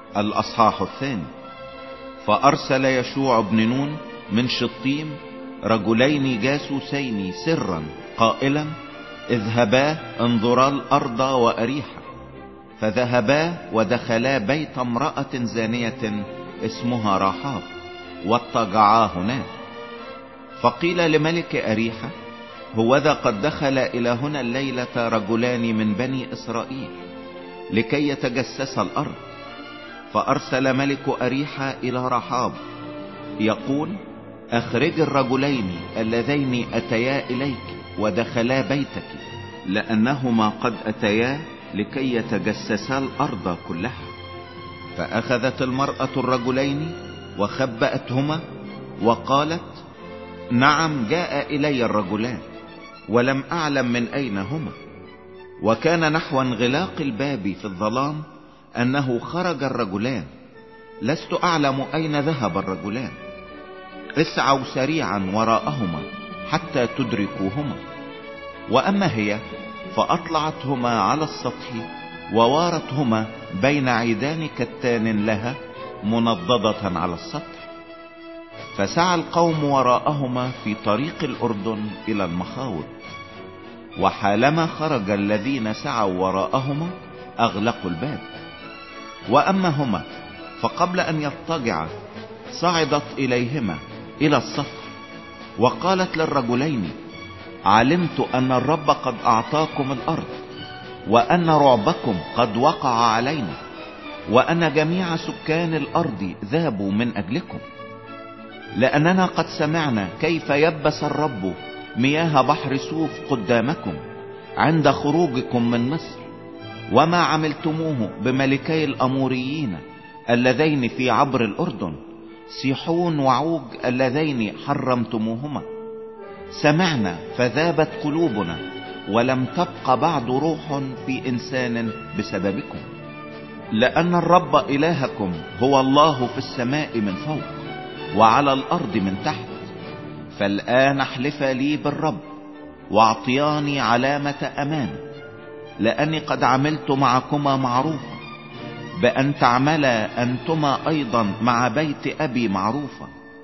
الأصحاح 2. فأرسل يشوع بن نون من شطيم رجلين جاسوسين سرا قائلا: اذهبا انظرا الأرض وأريحا. فذهبا ودخلا بيت امرأة زانية اسمها رحاب واضطجعا هناك. فقيل لملك أريحا: هوذا قد دخل إلى هنا الليلة رجلان من بني إسرائيل لكي يتجسس الأرض. فأرسل ملك أريحا إلى رحاب يقول: اخرج الرجلين اللذين أتيا إليك ودخلا بيتك، لأنهما قد أتيا لكي يتجسسا الأرض كلها. فأخذت المرأة الرجلين وخبأتهما وقالت: نعم، جاء إلي الرجلان ولم أعلم من أين هما. وكان نحو انغلاق الباب في الظلام أنه خرج الرجلان، لست أعلم أين ذهب الرجلان. اسعوا سريعا وراءهما حتى تدركوهما. وأما هي فأطلعتهما على السطح ووارتهما بين عيدان كتان لها منضدة على السطح. فسعى القوم وراءهما في طريق الأردن إلى المخاوض. وحالما خرج الذين سعوا وراءهما أغلقوا الباب. وأما هما فقبل أن يضطجعا صعدت إليهما إلى السطح وقالت للرجلين: علمت أن الرب قد أعطاكم الأرض، وأن رعبكم قد وقع علينا، وأن جميع سكان الأرض ذابوا من أجلكم، لأننا قد سمعنا كيف يبس الرب مياه بحر سوف قدامكم عند خروجكم من مصر، وما عملتموه بملكي الأموريين اللذين في عبر الأردن، سيحون وعوج اللذين حرمتموهما. سمعنا فذابت قلوبنا، ولم تبق بعد روح في إنسان بسببكم، لأن الرب إلهكم هو الله في السماء من فوق وعلى الأرض من تحت. فالآن احلف لي بالرب واعطياني علامة أمان، لأني قد عملت معكما معروفا، بأن تعملا أنتما أيضا مع بيت أبي معروفا،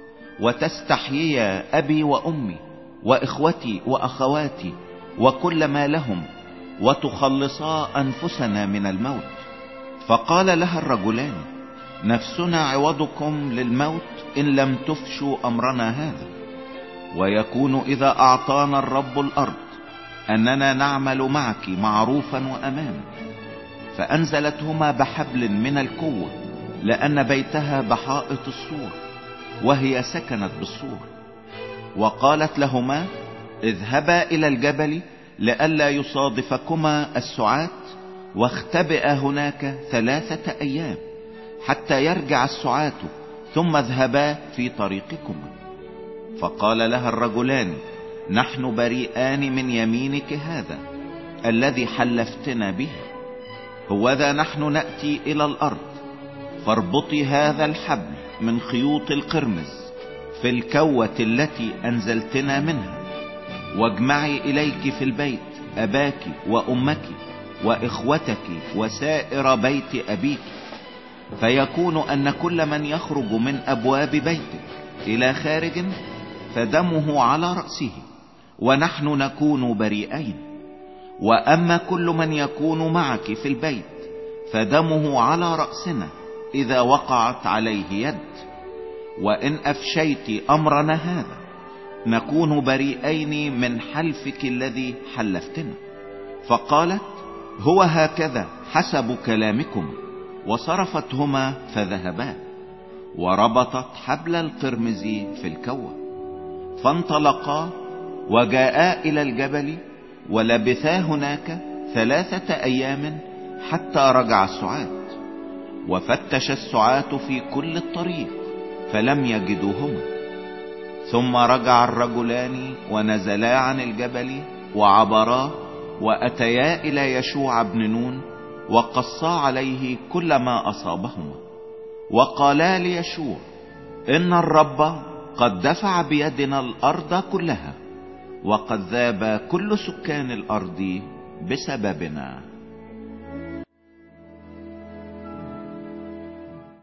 وتستحييا أبي وأمي وإخوتي وأخواتي وكل ما لهم، وتخلصا أنفسنا من الموت. فقال لها الرجلان: نفسنا عوضكم للموت إن لم تفشوا أمرنا هذا. ويكون إذا أعطانا الرب الأرض أننا نعمل معك معروفا وأمانا. فأنزلتهما بحبل من الكوة، لأن بيتها بحائط السور وهي سكنت بالسور. وقالت لهما: اذهبا إلى الجبل لئلا يصادفكما السعاة، واختبئا هناك 3 أيام حتى يرجع السعاة، ثم اذهبا في طريقكما. فقال لها الرجلان: نحن بريئان من يمينك هذا الذي حلفتنا به. هوذا نحن نأتي إلى الأرض، فاربطي هذا الحبل من خيوط القرمز في الكوة التي أنزلتنا منها، واجمعي إليك في البيت أباك وأمك وإخوتك وسائر بيت أبيك. فيكون أن كل من يخرج من أبواب بيتك إلى خارج فدمه على رأسه، ونحن نكون بريئين. وأما كل من يكون معك في البيت فدمه على رأسنا إذا وقعت عليه يد. وإن أفشيت أمرنا هذا نكون بريئين من حلفك الذي حلفتنا. فقالت: هو هكذا حسب كلامكم. وصرفتهما فذهبا، وربطت حبل القرمز في الكوة. فانطلقا وجاءا إلى الجبل، ولبثا هناك 3 أيام حتى رجع السعاة. وفتش السعاة في كل الطريق فلم يجدوهما. ثم رجع الرجلان ونزلا عن الجبل وعبرا، وأتيا إلى يشوع بن نون وقصا عليه كل ما أصابهما. وقالا ليشوع: إن الرب قد دفع بيدنا الأرض كلها، وقد ذاب كل سكان الأرض بسببنا.